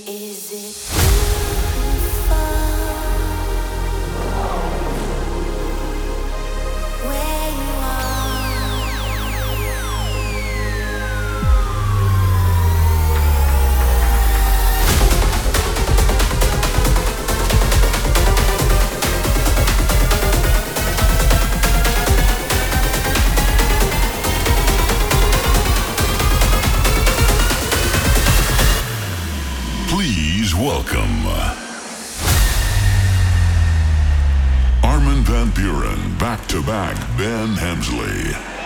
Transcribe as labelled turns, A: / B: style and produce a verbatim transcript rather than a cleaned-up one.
A: Is it too far where you
B: Please welcome Armin van Buuren, back to back Ben Hemsley.